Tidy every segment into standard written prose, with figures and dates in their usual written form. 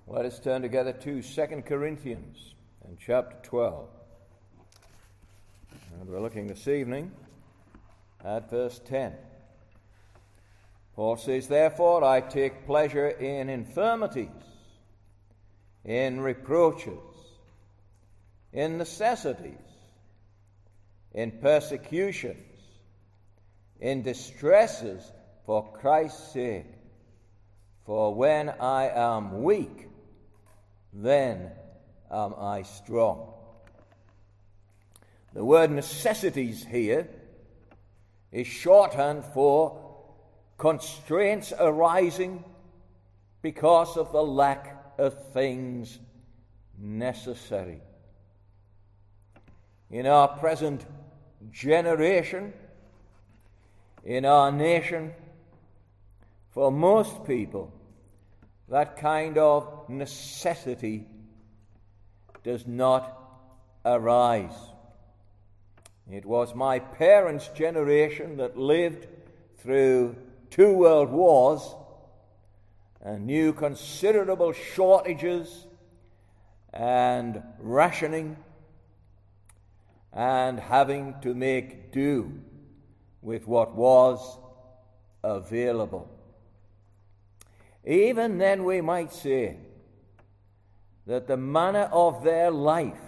Let us turn together to 2 Corinthians and chapter 12. And we're looking this evening at verse 10. Paul says, "Therefore I take pleasure in infirmities, in reproaches, in necessities, in persecutions, in distresses for Christ's sake. For when I am weak, then am I strong." The word necessities here is shorthand for constraints arising because of the lack of things necessary. In our present generation, in our nation, for most people, that kind of necessity does not arise. It was my parents' generation that lived through 2 world wars and knew considerable shortages and rationing and having to make do with what was available. Even then, we might say that the manner of their life,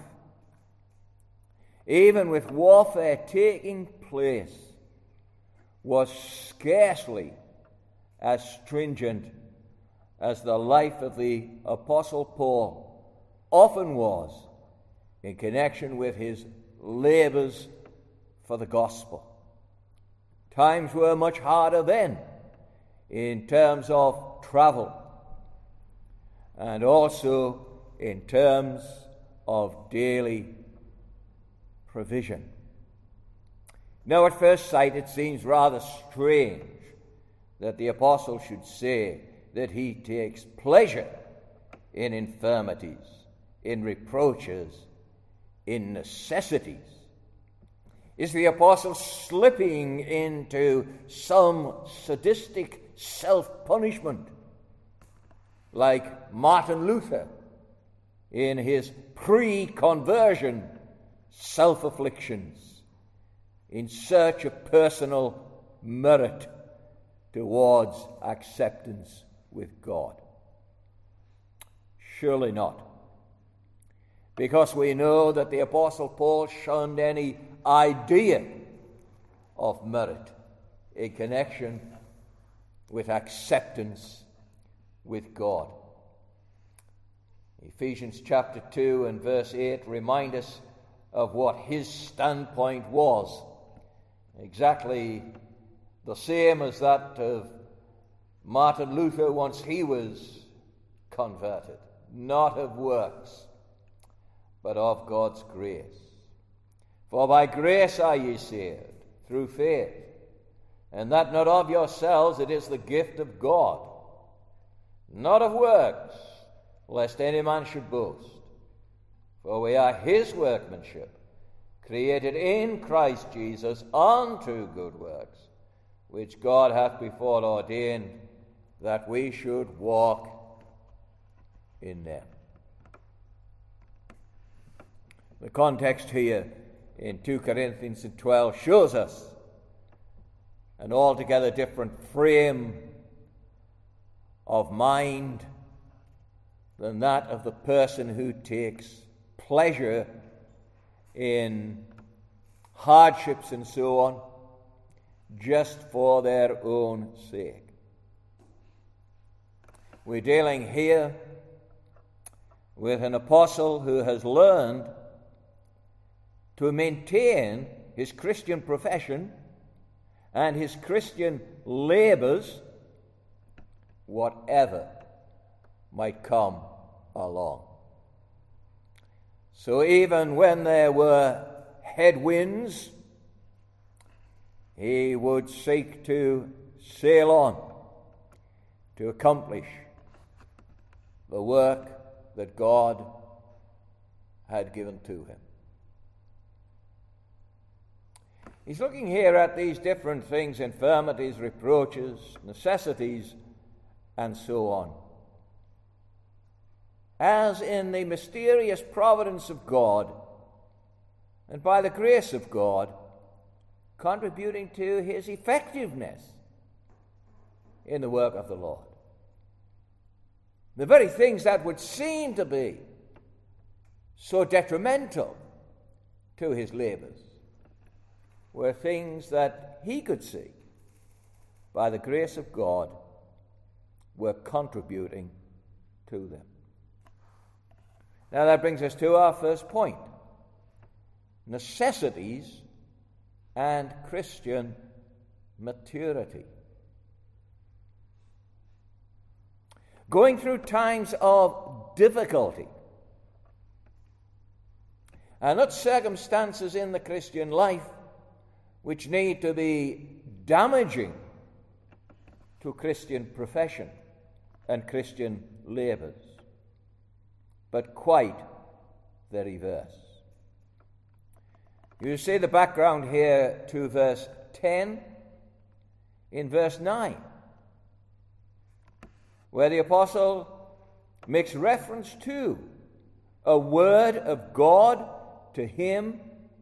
even with warfare taking place, was scarcely as stringent as the life of the Apostle Paul often was in connection with his labors for the gospel. Times were much harder then in terms of travel and also in terms of daily provision. Now, at first sight, it seems rather strange that the apostle should say that he takes pleasure in infirmities, in reproaches, in necessities. Is the apostle slipping into some sadistic self-punishment like Martin Luther in his pre-conversion self-afflictions in search of personal merit towards acceptance with God? Surely not, because we know that the Apostle Paul shunned any idea of merit in connection with acceptance with God. Ephesians chapter 2 and verse 8 remind us of what his standpoint was. Exactly the same as that of Martin Luther once he was converted. Not of works, but of God's grace. For by grace are ye saved, through faith, and that not of yourselves, it is the gift of God, not of works, lest any man should boast. For we are his workmanship, created in Christ Jesus unto good works, which God hath before ordained that we should walk in them. The context here in 2 Corinthians 12 shows us an altogether different frame of mind than that of the person who takes pleasure in hardships and so on just for their own sake. We're dealing here with an apostle who has learned to maintain his Christian profession and his Christian labors, whatever might come along. So even when there were headwinds, he would seek to sail on to accomplish the work that God had given to him. He's looking here at these different things: infirmities, reproaches, necessities, and so on. as in the mysterious providence of God and by the grace of God, contributing to his effectiveness in the work of the Lord. The very things that would seem to be so detrimental to his labors were things that he could see, by the grace of God, were contributing to them. Now that brings us to our first point: necessities and Christian maturity. Going through times of difficulty are not circumstances in the Christian life which need to be damaging to Christian profession and Christian labors, but quite the reverse. You see the background here to verse 10 in verse 9, where the apostle makes reference to a word of God to him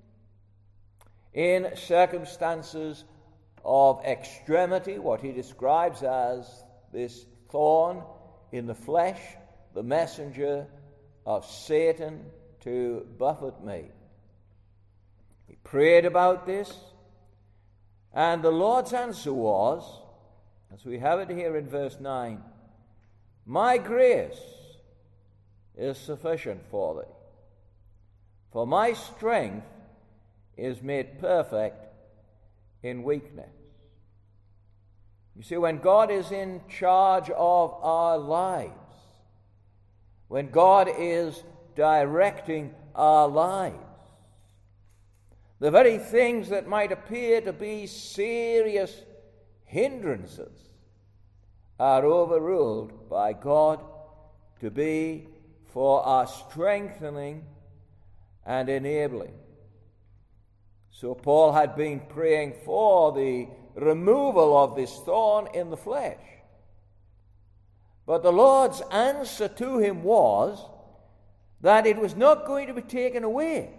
in circumstances of extremity, what he describes as this thorn in the flesh, the messenger of Satan to buffet me. He prayed about this, and the Lord's answer was, as we have it here in verse 9, "My grace is sufficient for thee, for my strength is made perfect in weakness." You see, when God is in charge of our lives, when God is directing our lives, the very things that might appear to be serious hindrances are overruled by God to be for our strengthening and enabling. So Paul had been praying for the removal of this thorn in the flesh. But the Lord's answer to him was that it was not going to be taken away,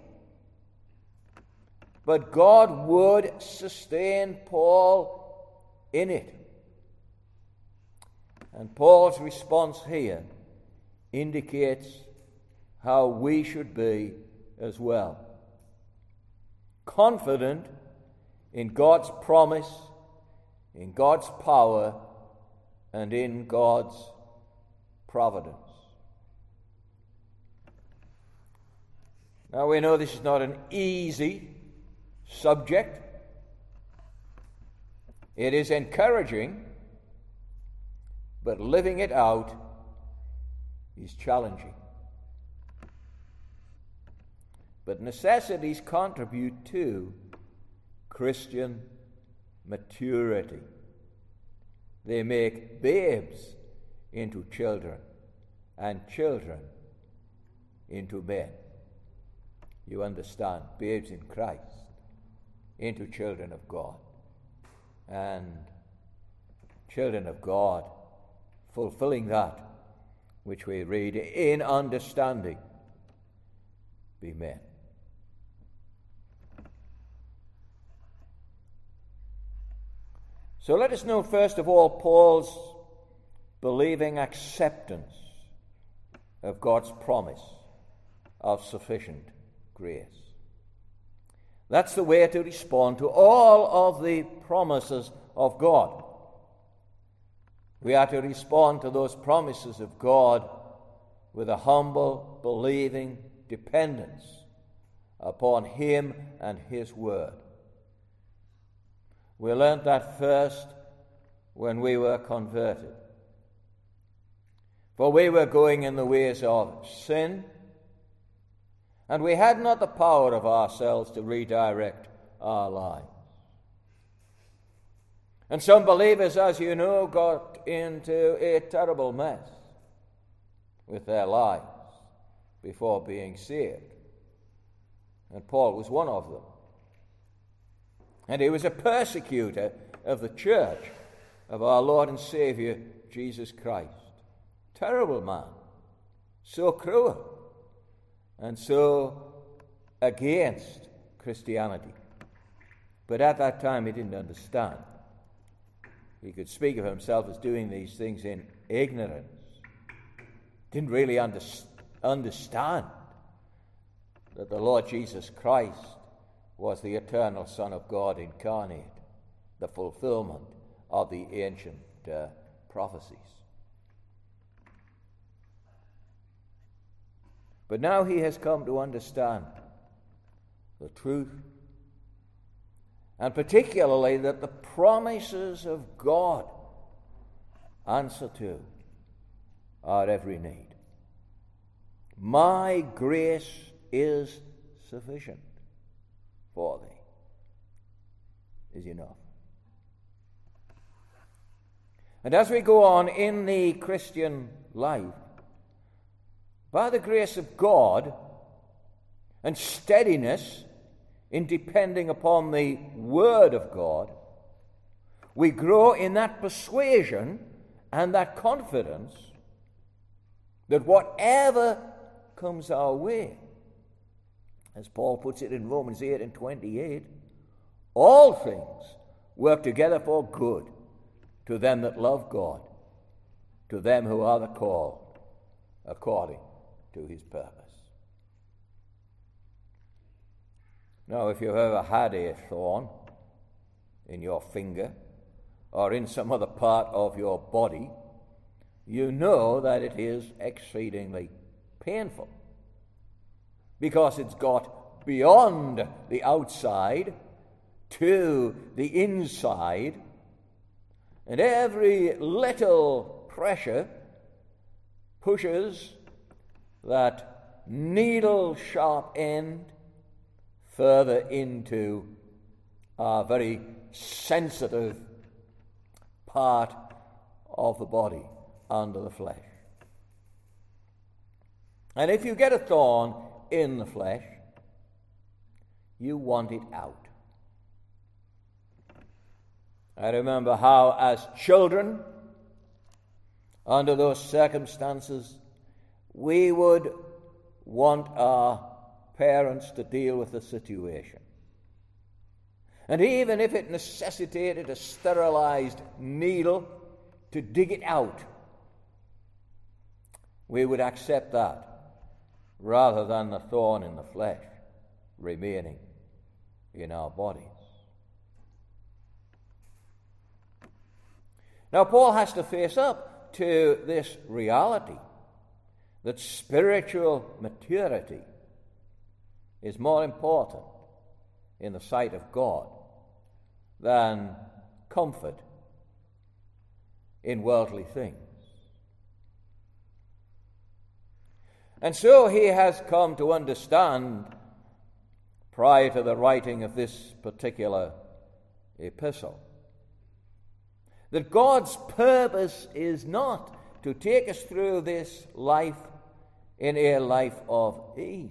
but God would sustain Paul in it. And Paul's response here indicates how we should be as well. Confident in God's promise, in God's power, and in God's providence. Now we know this is not an easy subject. It is encouraging, but living it out is challenging. But necessities contribute to Christian maturity. They make babes into children and children into men. You understand? Babes in Christ into children of God, and children of God fulfilling that which we read in understanding be men. So let us know first of all Paul's believing acceptance of God's promise of sufficient grace. That's the way to respond to all of the promises of God. We are to respond to those promises of God with a humble, believing dependence upon Him and His Word. We learned that first when we were converted. For we were going in the ways of sin, and we had not the power of ourselves to redirect our lives. And some believers, as you know, got into a terrible mess with their lives before being saved. And Paul was one of them. And he was a persecutor of the church of our Lord and Savior, Jesus Christ. Terrible man. so cruel, and so against Christianity. But at that time he didn't understand. He could speak of himself as doing these things in ignorance. Didn't really understand that the Lord Jesus Christ was the eternal Son of God incarnate, the fulfillment of the ancient prophecies. But now he has come to understand the truth, and particularly that the promises of God answer to our every need. My grace is sufficient for thee, is enough. And as we go on in the Christian life, by the grace of God and steadiness in depending upon the Word of God, we grow in that persuasion and that confidence that whatever comes our way, as Paul puts it in Romans 8 and 28, all things work together for good to them that love God, to them who are the called according to his purpose. Now, if you've ever had a thorn in your finger or in some other part of your body, you know that it is exceedingly painful, because it's got beyond the outside to the inside, and every little pressure pushes that needle-sharp end further into a very sensitive part of the body under the flesh. And if you get a thorn in the flesh, you want it out. I remember how, as children, under those circumstances, we would want our parents to deal with the situation. And even if it necessitated a sterilized needle to dig it out, we would accept that rather than the thorn in the flesh remaining in our bodies. Now, Paul has to face up to this reality that spiritual maturity is more important in the sight of God than comfort in worldly things. And so he has come to understand, prior to the writing of this particular epistle, that God's purpose is not to take us through this life in a life of ease,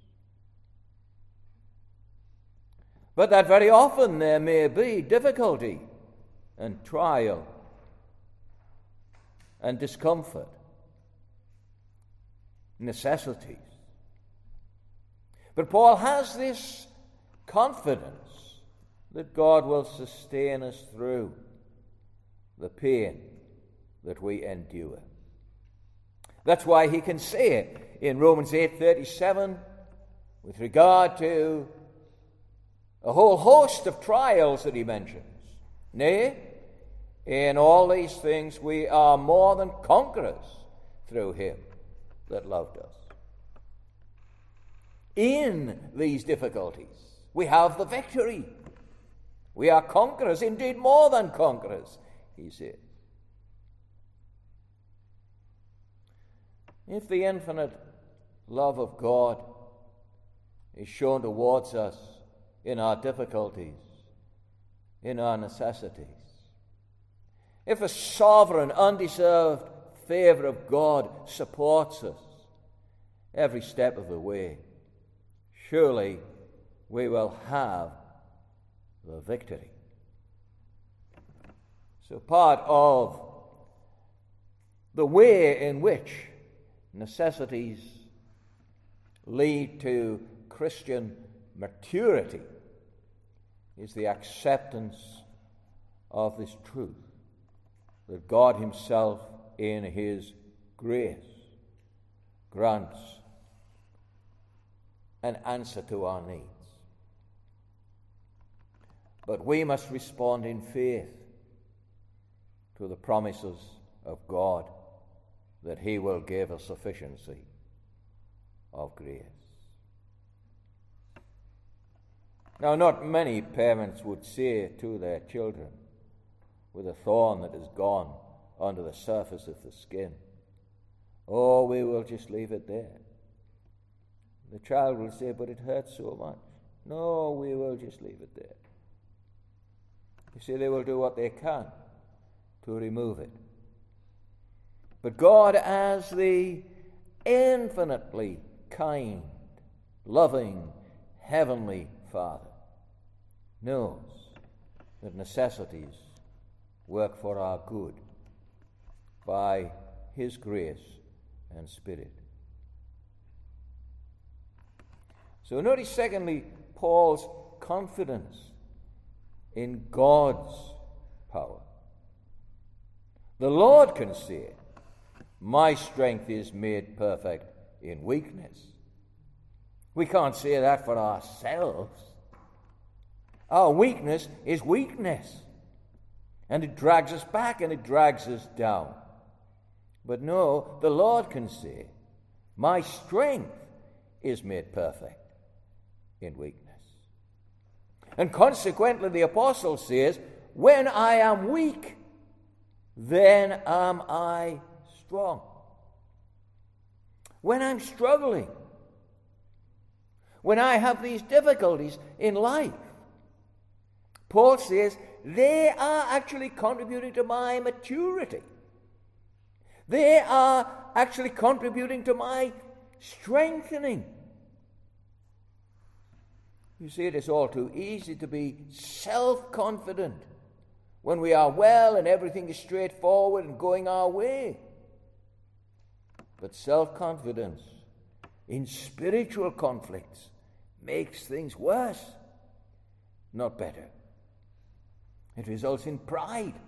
but that very often there may be difficulty and trial and discomfort, necessities. But Paul has this confidence that God will sustain us through the pain that we endure. That's why he can say in Romans 8:37, with regard to a whole host of trials that he mentions, nay, in all these things we are more than conquerors through him that loved us. In these difficulties, we have the victory. We are conquerors, indeed more than conquerors, he says. If the infinite love of God is shown towards us in our difficulties, in our necessities, if a sovereign, undeserved favor of God supports us every step of the way, surely we will have the victory. So part of the way in which necessities lead to Christian maturity is the acceptance of this truth, that God himself in his grace grants an answer to our needs. But we must respond in faith to the promises of God that he will give a sufficiency of grace. Now, not many parents would say to their children, with a thorn that has gone under the surface of the skin, "Oh, we will just leave it there." The child will say, "But it hurts so much." "No, we will just leave it there." You see, they will do what they can to remove it. But God, as the infinitely kind, loving, heavenly Father, knows that necessities work for our good by his grace and Spirit. So notice, secondly, Paul's confidence in God's power. The Lord can say, "My strength is made perfect in weakness." We can't say that for ourselves. Our weakness is weakness, and it drags us back and it drags us down. But no, the Lord can say, "My strength is made perfect in weakness." And consequently, the apostle says, "When I am weak, then am I strong." When I'm struggling, when I have these difficulties in life, Paul says they are actually contributing to my maturity. They are actually contributing to my strengthening. You see, it is all too easy to be self-confident when we are well and everything is straightforward and going our way. But self-confidence in spiritual conflicts makes things worse, not better. It results in pride.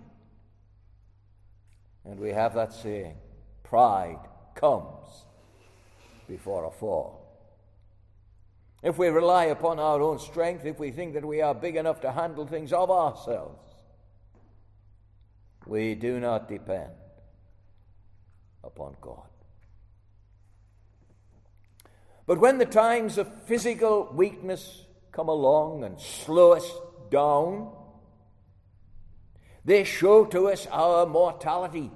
And we have that saying, pride comes before a fall. If we rely upon our own strength, if we think that we are big enough to handle things of ourselves, we do not depend upon God. But when the times of physical weakness come along and slow us down, they show to us our mortality,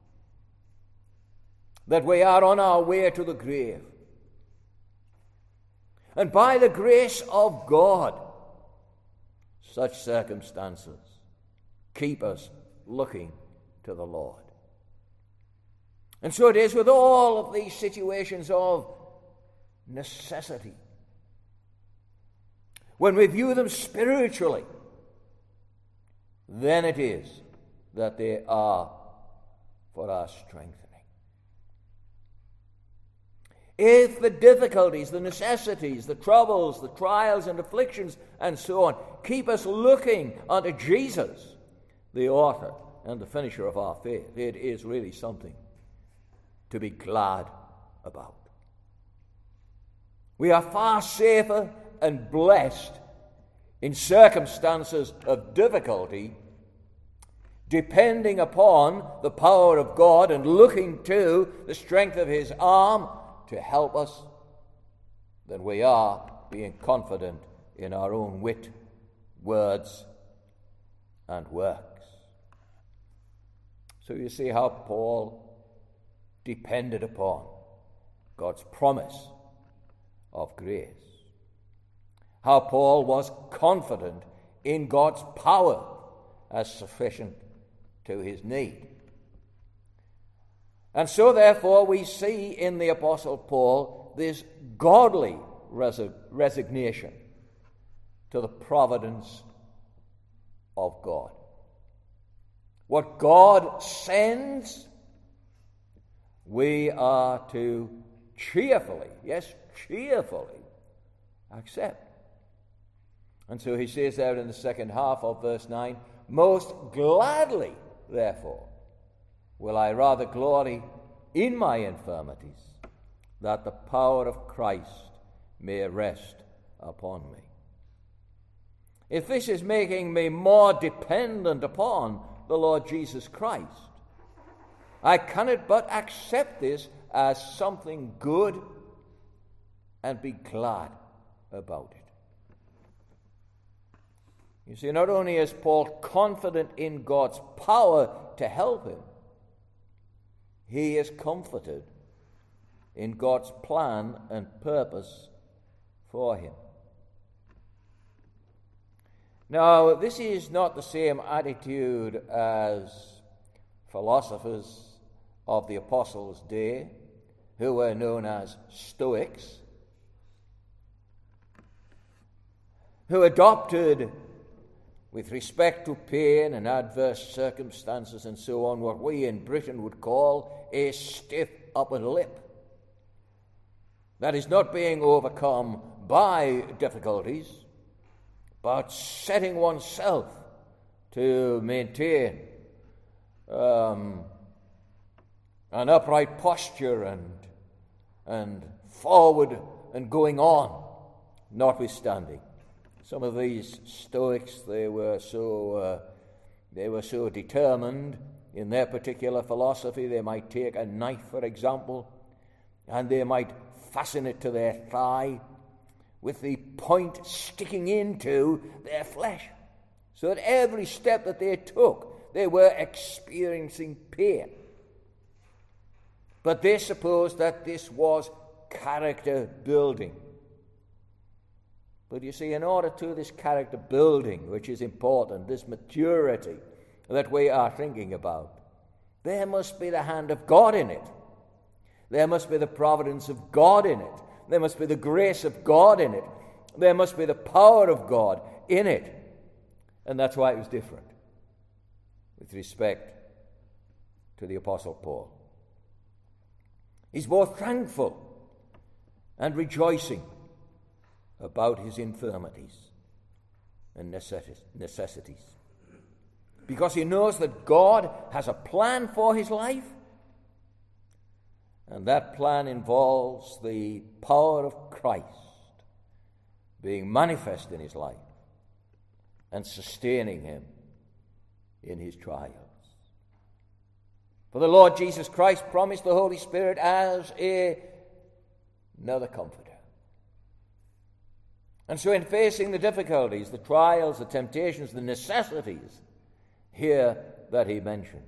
that we are on our way to the grave. And by the grace of God, such circumstances keep us looking to the Lord. And so it is with all of these situations of necessity. When we view them spiritually, then it is that they are for our strengthening. If the difficulties, the necessities, the troubles, the trials and afflictions and so on keep us looking unto Jesus, the author and the finisher of our faith, it is really something to be glad about. We are far safer and blessed in circumstances of difficulty, depending upon the power of God and looking to the strength of his arm to help us, than we are being confident in our own wit, words, and works. So you see how Paul depended upon God's promise of grace. How Paul was confident in God's power as sufficient to his need. And so, therefore, we see in the Apostle Paul this godly resignation to the providence of God. What God sends, we are to cheerfully, yes, cheerfully accept. And so he says there in the second half of verse 9, most gladly, therefore, will I rather glory in my infirmities, that the power of Christ may rest upon me. If this is making me more dependent upon the Lord Jesus Christ, I cannot but accept this as something good and be glad about it. You see, not only is Paul confident in God's power to help him, he is comforted in God's plan and purpose for him. Now, this is not the same attitude as philosophers of the Apostles' day, who were known as Stoics, who adopted, with respect to pain and adverse circumstances and so on, what we in Britain would call a stiff upper lip. That is not being overcome by difficulties, but setting oneself to maintain an upright posture and forward and going on, notwithstanding. Some of these Stoics, they were so determined in their particular philosophy. They might take a knife, for example, and they might fasten it to their thigh with the point sticking into their flesh, so that every step that they took, they were experiencing pain. But they supposed that this was character building. But you see, in order to this character building, which is important, this maturity that we are thinking about, there must be the hand of God in it. There must be the providence of God in it. There must be the grace of God in it. There must be the power of God in it. And that's why it was different with respect to the Apostle Paul. He's both thankful and rejoicing about his infirmities and necessities, because he knows that God has a plan for his life, and that plan involves the power of Christ being manifest in his life and sustaining him in his trials. For the Lord Jesus Christ promised the Holy Spirit as another comforter. And so in facing the difficulties, the trials, the temptations, the necessities here that he mentions,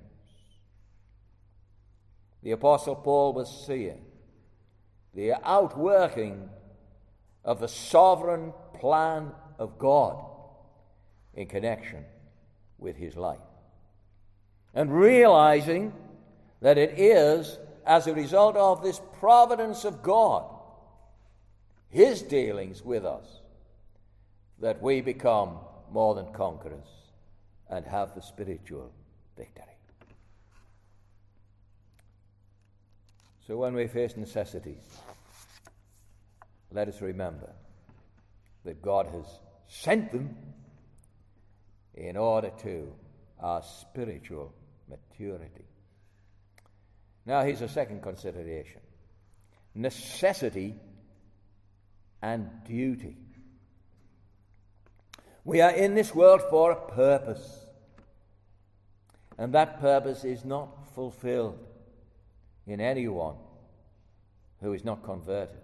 the Apostle Paul was seeing the outworking of the sovereign plan of God in connection with his life, and realizing that it is as a result of this providence of God, his dealings with us, that we become more than conquerors and have the spiritual victory. So when we face necessities, let us remember that God has sent them in order to our spiritual maturity. Now here's a second consideration: necessity and duty. We are in this world for a purpose, and that purpose is not fulfilled in anyone who is not converted,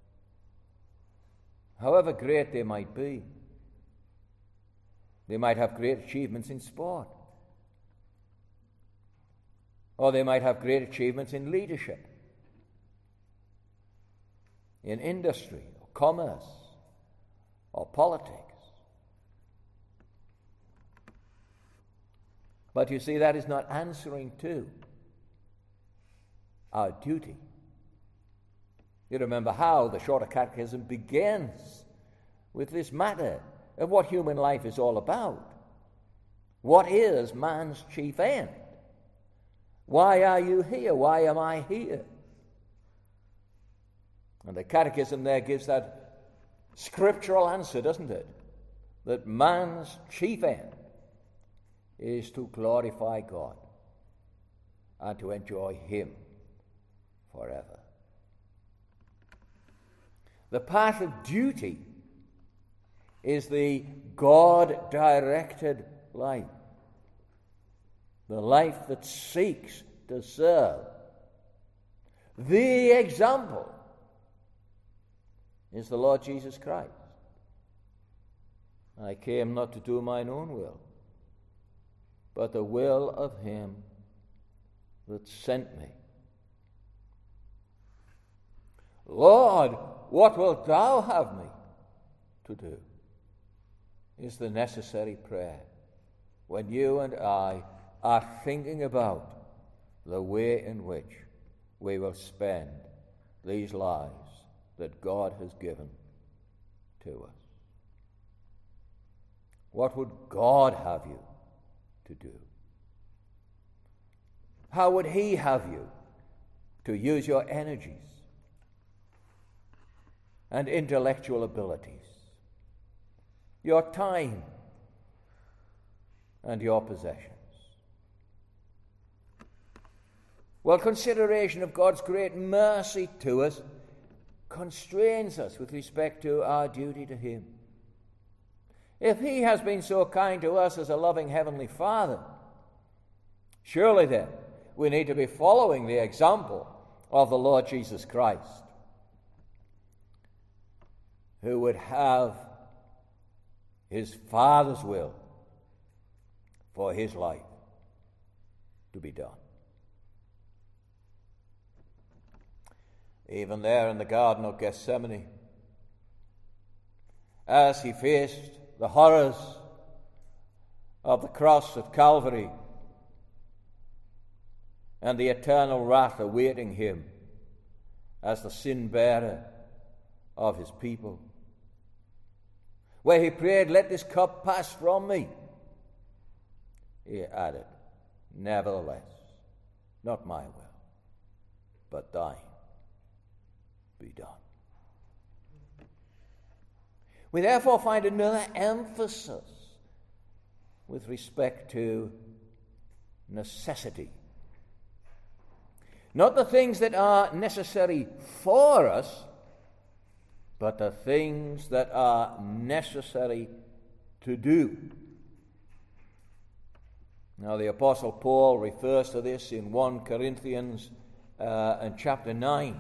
however great they might be. They might have great achievements in sport, or they might have great achievements in leadership, in industry, or commerce, or politics. But you see, that is not answering to our duty. You remember how the Shorter Catechism begins with this matter of what human life is all about. What is man's chief end? Why are you here? Why am I here? And the Catechism there gives that scriptural answer, doesn't it? That man's chief end is to glorify God and to enjoy Him forever. The path of duty is the God-directed life, the life that seeks to serve. The example is the Lord Jesus Christ. I came not to do mine own will, but the will of Him that sent me. Lord, what wilt thou have me to do? Is the necessary prayer when you and I are thinking about the way in which we will spend these lives that God has given to us. What would God have you to do? How would He have you to use your energies and intellectual abilities, your time and your possessions? Well, consideration of God's great mercy to us constrains us with respect to our duty to Him. If He has been so kind to us as a loving Heavenly Father, surely then we need to be following the example of the Lord Jesus Christ, who would have His Father's will for His life to be done. Even there in the Garden of Gethsemane, as He faced the horrors of the cross of Calvary and the eternal wrath awaiting Him as the sin-bearer of His people, where He prayed, "Let this cup pass from me," He added, "Nevertheless, not my will, but thine be done." We therefore find another emphasis with respect to necessity. Not the things that are necessary for us, but the things that are necessary to do. Now, the Apostle Paul refers to this in 1 Corinthians and chapter 9.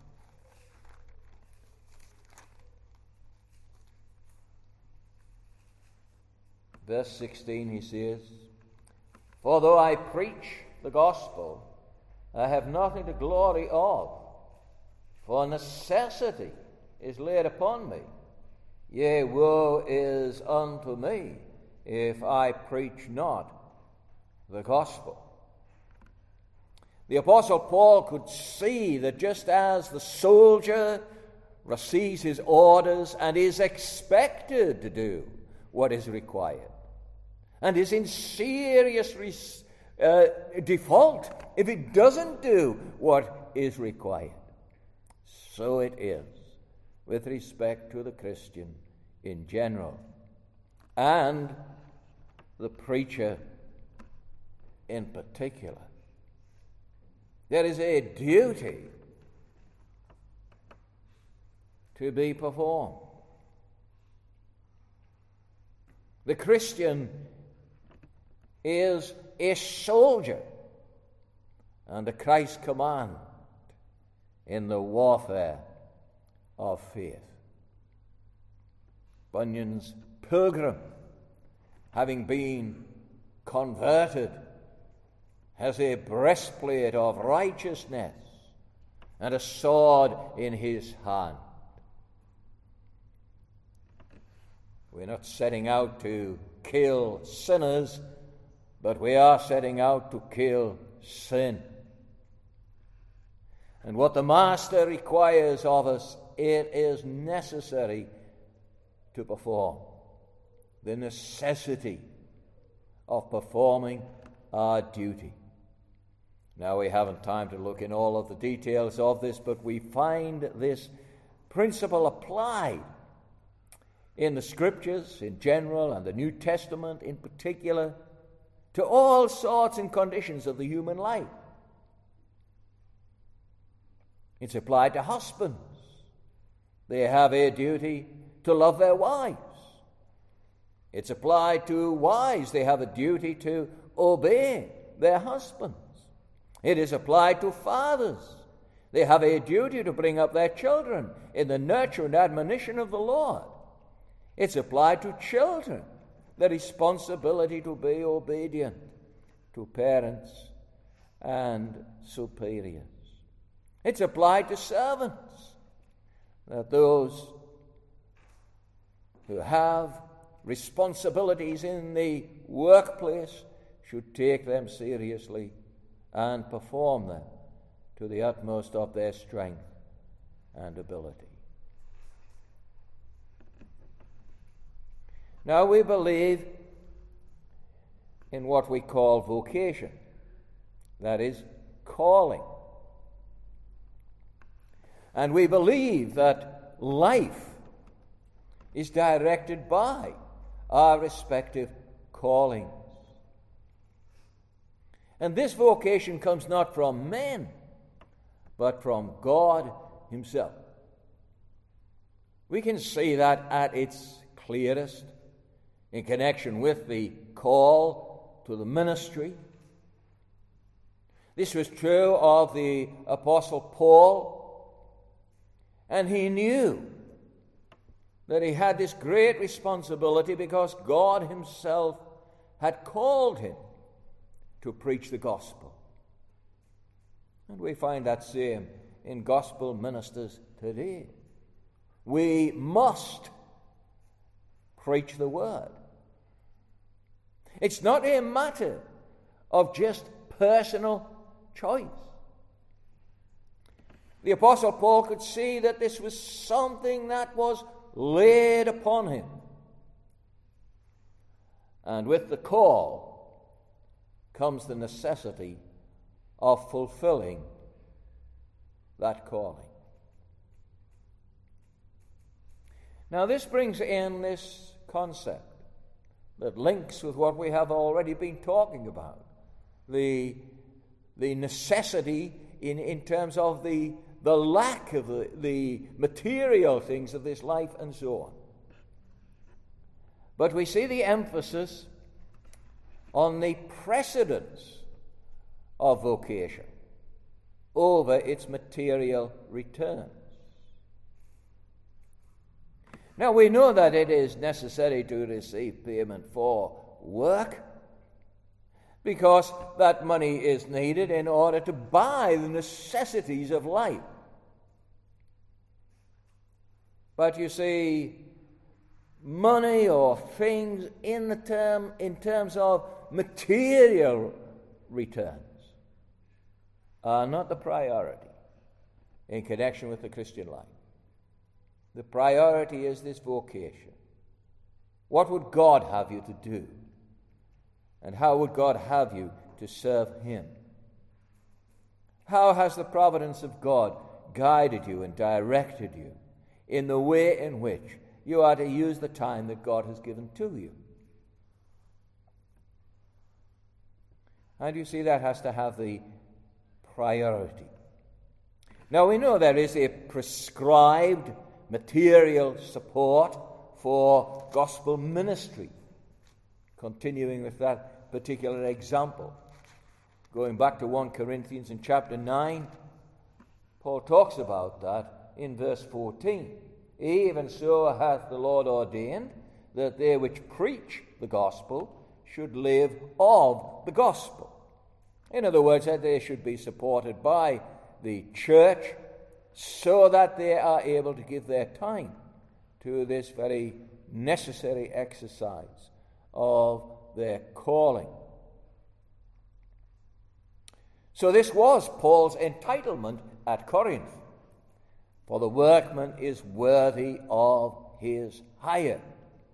Verse 16, he says, "For though I preach the gospel, I have nothing to glory of, for necessity is laid upon me. Yea, woe is unto me if I preach not the gospel." The Apostle Paul could see that just as the soldier receives his orders and is expected to do what is required, and is in serious default if it doesn't do what is required, so it is with respect to the Christian in general and the preacher in particular. There is a duty to be performed. The Christian is a soldier under Christ's command in the warfare of faith. Bunyan's pilgrim, having been converted, has a breastplate of righteousness and a sword in his hand. We're not setting out to kill sinners, but we are setting out to kill sin. And what the Master requires of us, it is necessary to perform. The necessity of performing our duty. Now, we haven't time to look in all of the details of this, but we find this principle applied in the Scriptures in general and the New Testament in particular to all sorts and conditions of the human life. It's applied to husbands. They have a duty to love their wives. It's applied to wives. They have a duty to obey their husbands. It is applied to fathers. They have a duty to bring up their children in the nurture and admonition of the Lord. It's applied to children, the responsibility to be obedient to parents and superiors. It's applied to servants, that those who have responsibilities in the workplace should take them seriously and perform them to the utmost of their strength and ability. Now, we believe in what we call vocation, that is, calling. And we believe that life is directed by our respective callings. And this vocation comes not from men, but from God Himself. We can see that at its clearest in connection with the call to the ministry. This was true of the Apostle Paul, and he knew that he had this great responsibility because God Himself had called him to preach the gospel. And we find that same in gospel ministers today. We must preach the word. It's not a matter of just personal choice. The Apostle Paul could see that this was something that was laid upon him. And with the call comes the necessity of fulfilling that calling. Now, this brings in this concept that links with what we have already been talking about, the necessity in terms of the lack of the material things of this life and so on. But we see the emphasis on the precedence of vocation over its material returns. Now, we know that it is necessary to receive payment for work because that money is needed in order to buy the necessities of life. But you see, money or things in terms of material returns are not the priority in connection with the Christian life. The priority is this vocation. What would God have you to do? And how would God have you to serve Him? How has the providence of God guided you and directed you in the way in which you are to use the time that God has given to you? And you see, that has to have the priority. Now, we know there is a prescribed material support for gospel ministry. Continuing with that particular example, going back to 1 Corinthians in chapter 9, Paul talks about that in verse 14. Even so hath the Lord ordained that they which preach the gospel should live of the gospel. In other words, that they should be supported by the church so that they are able to give their time to this very necessary exercise of their calling. So this was Paul's entitlement at Corinth. For the workman is worthy of his hire.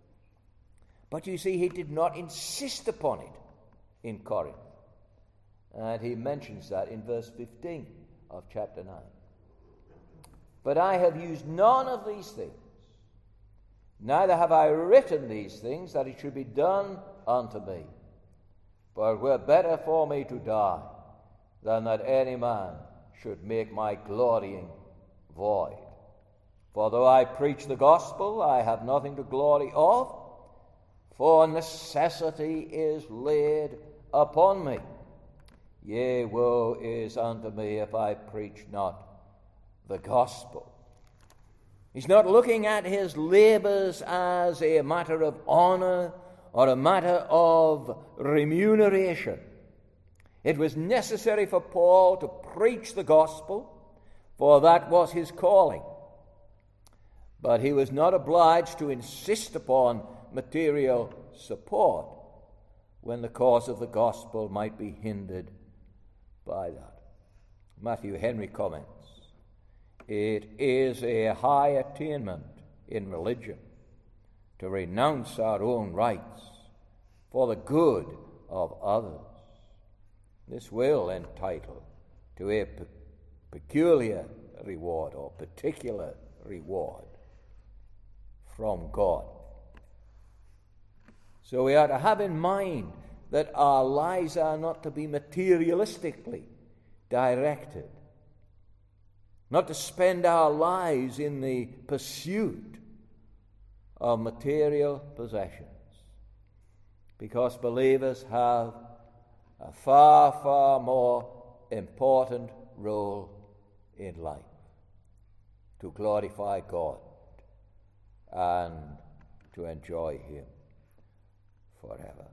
But you see, he did not insist upon it in Corinth. And he mentions that in verse 15 of chapter 9. But I have used none of these things, neither have I written these things that it should be done unto me. For it were better for me to die than that any man should make my glorying void. For though I preach the gospel, I have nothing to glory of, for necessity is laid upon me. Yea, woe is unto me if I preach not the gospel. He's not looking at his labors as a matter of honor or a matter of remuneration. It was necessary for Paul to preach the gospel, for that was his calling. But he was not obliged to insist upon material support when the cause of the gospel might be hindered by that. Matthew Henry comments, "It is a high attainment in religion to renounce our own rights for the good of others. This will entitle to a peculiar reward or particular reward from God." So we are to have in mind that our lives are not to be materialistically directed, not to spend our lives in the pursuit of material possessions, because believers have a far, far more important role in life: to glorify God and to enjoy Him forever.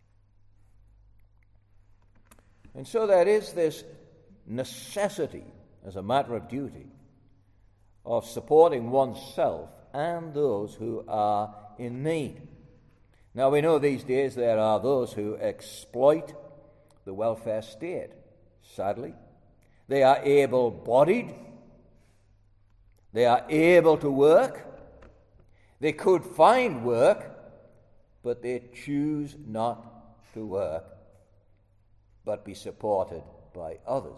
And so there is this necessity, as a matter of duty, of supporting oneself and those who are in need. Now we know these days there are those who exploit the welfare state, sadly. They are able-bodied. They are able to work. They could find work, but they choose not to work, but be supported by others.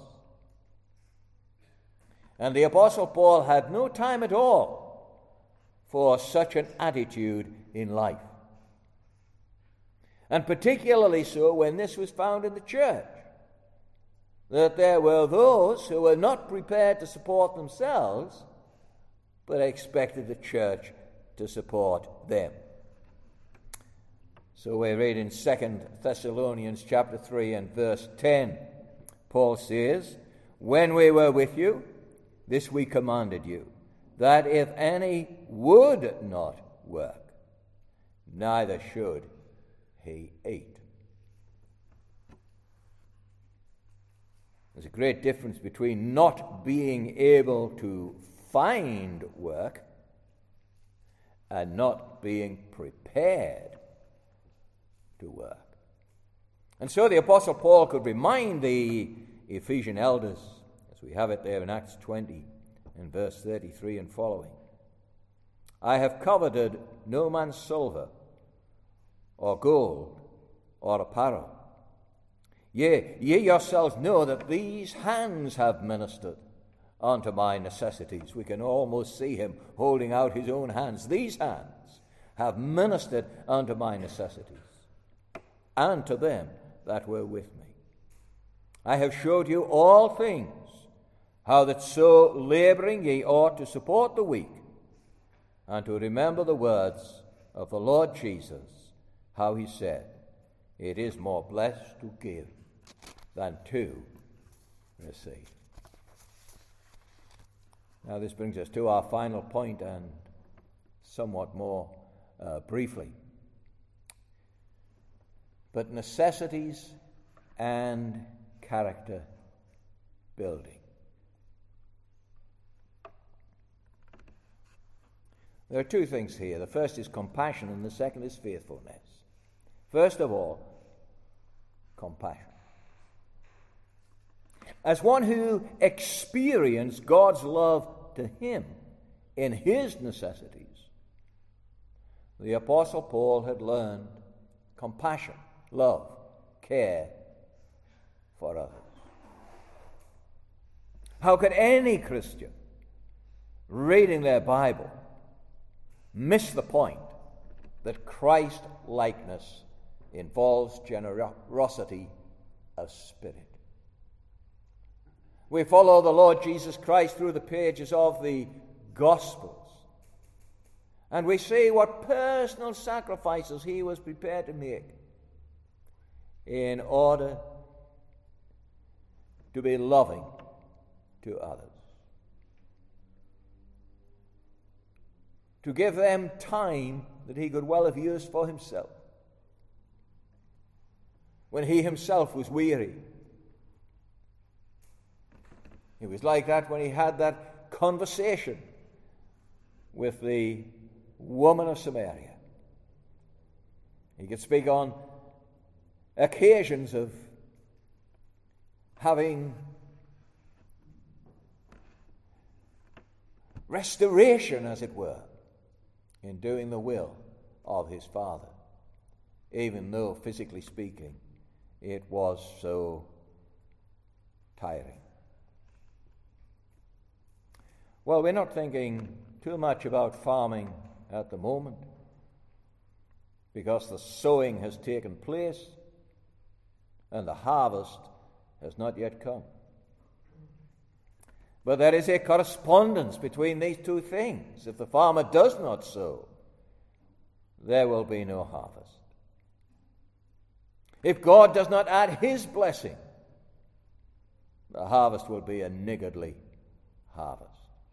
And the Apostle Paul had no time at all for such an attitude in life. And particularly so when this was found in the church, that there were those who were not prepared to support themselves, but expected the church to support them. So we read in 2 Thessalonians chapter 3 and verse 10, Paul says, "When we were with you, this we commanded you, that if any would not work, neither should he eat." There's a great difference between not being able to find work and not being prepared to work. And so the Apostle Paul could remind the Ephesian elders, as we have it there in Acts 20 and verse 33 and following, "I have coveted no man's silver or gold or apparel. Yea, ye yourselves know that these hands have ministered unto my necessities." We can almost see him holding out his own hands. "These hands have ministered unto my necessities, and to them that were with me. I have showed you all things, how that so laboring ye ought to support the weak, and to remember the words of the Lord Jesus, how he said, It is more blessed to give than to receive." Now this brings us to our final point, and somewhat more briefly. But necessities and character building. There are two things here. The first is compassion, and the second is faithfulness. First of all, compassion. As one who experienced God's love to him in his necessities, the Apostle Paul had learned compassion, love, care for others. How could any Christian reading their Bible miss the point that Christ-likeness involves generosity of spirit? We follow the Lord Jesus Christ through the pages of the Gospels, and we see what personal sacrifices he was prepared to make in order to be loving to others, to give them time that he could well have used for himself when he himself was weary. It was like that when he had that conversation with the woman of Samaria. He could speak on occasions of having restoration, as it were, in doing the will of his Father, even though, physically speaking, it was so tiring. Well, we're not thinking too much about farming at the moment because the sowing has taken place and the harvest has not yet come. But there is a correspondence between these two things. If the farmer does not sow, there will be no harvest. If God does not add his blessing, the harvest will be a niggardly harvest.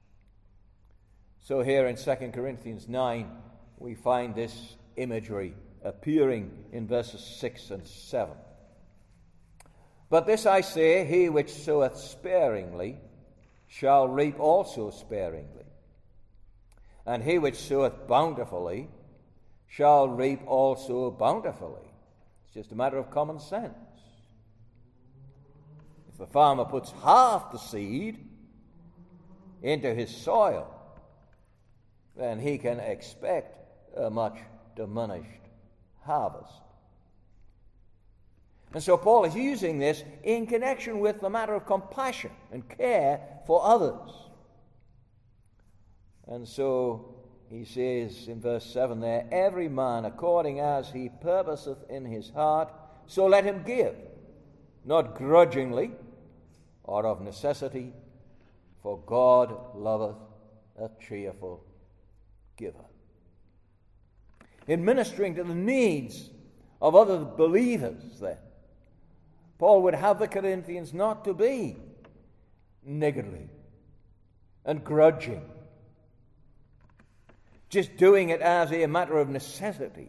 So here in 2 Corinthians 9, we find this imagery appearing in verses 6 and 7. But this I say, he which soweth sparingly shall reap also sparingly, and he which soweth bountifully shall reap also bountifully. It's just a matter of common sense. If the farmer puts half the seed into his soil, then he can expect a much diminished harvest. And so Paul is using this in connection with the matter of compassion and care for others. And so he says in verse 7 there, every man according as he purposeth in his heart, so let him give, not grudgingly or of necessity, for God loveth a cheerful giver. In ministering to the needs of other believers, then, Paul would have the Corinthians not to be niggardly and grudging, just doing it as a matter of necessity,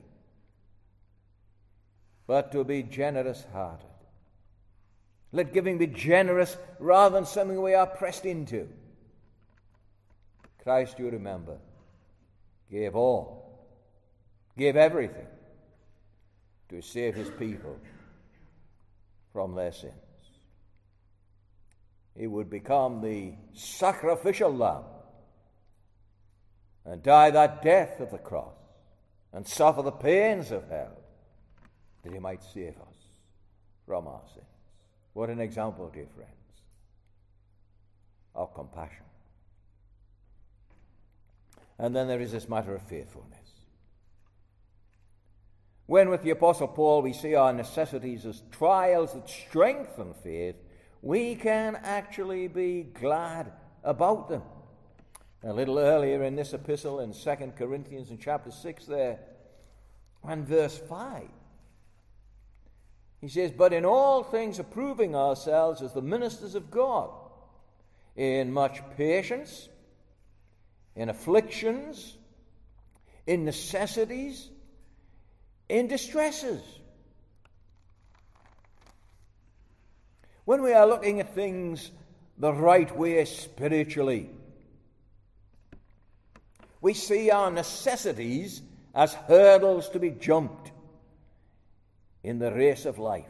but to be generous-hearted. Let giving be generous rather than something we are pressed into. Christ, you remember, gave all, gave everything to save his people from their sins. He would become the sacrificial lamb and die that death of the cross and suffer the pains of hell that he might save us from our sins. What an example, dear friends, of compassion. And then there is this matter of faithfulness. When with the Apostle Paul we see our necessities as trials that strengthen faith, we can actually be glad about them. A little earlier in this epistle in 2 Corinthians in chapter 6 there, and verse 5, he says, but in all things approving ourselves as the ministers of God, in much patience, in afflictions, in necessities, in distresses. When we are looking at things the right way spiritually, we see our necessities as hurdles to be jumped in the race of life.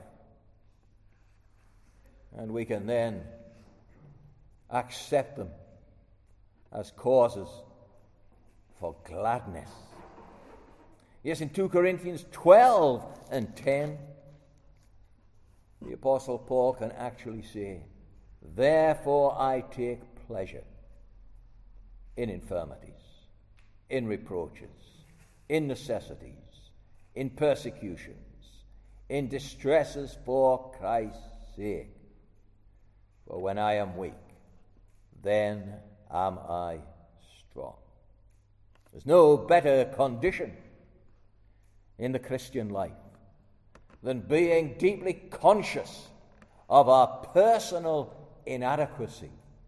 And we can then accept them as causes for gladness. Yes, in 2 Corinthians 12 and 10, the Apostle Paul can actually say, therefore I take pleasure in infirmities, in reproaches, in necessities, in persecutions, in distresses for Christ's sake. For when I am weak, then am I strong. There's no better condition in the Christian life than being deeply conscious of our personal inadequacy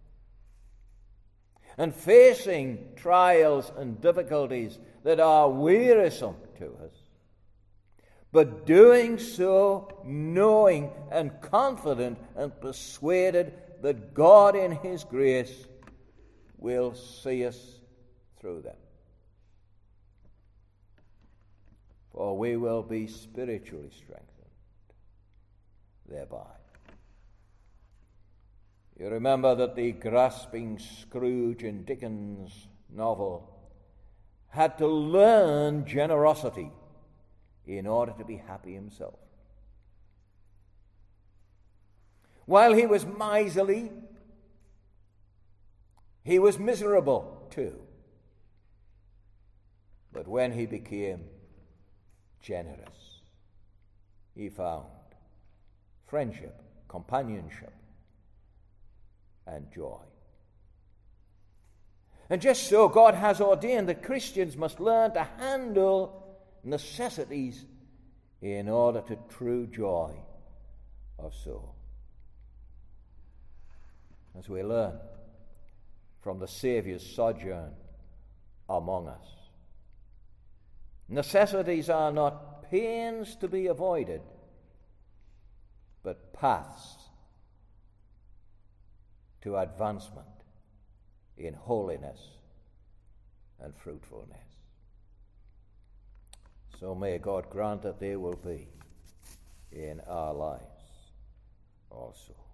and facing trials and difficulties that are wearisome to us, but doing so knowing and confident and persuaded that God in his grace will see us through them. For we will be spiritually strengthened thereby. You remember that the grasping Scrooge in Dickens' novel had to learn generosity in order to be happy himself. While he was miserly, he was miserable too. But when he became generous, he found friendship, companionship, and joy. And just so, God has ordained that Christians must learn to handle necessities in order to true joy of soul. As we learn from the Saviour's sojourn among us, necessities are not pains to be avoided, but paths to advancement in holiness and fruitfulness. So may God grant that they will be in our lives also.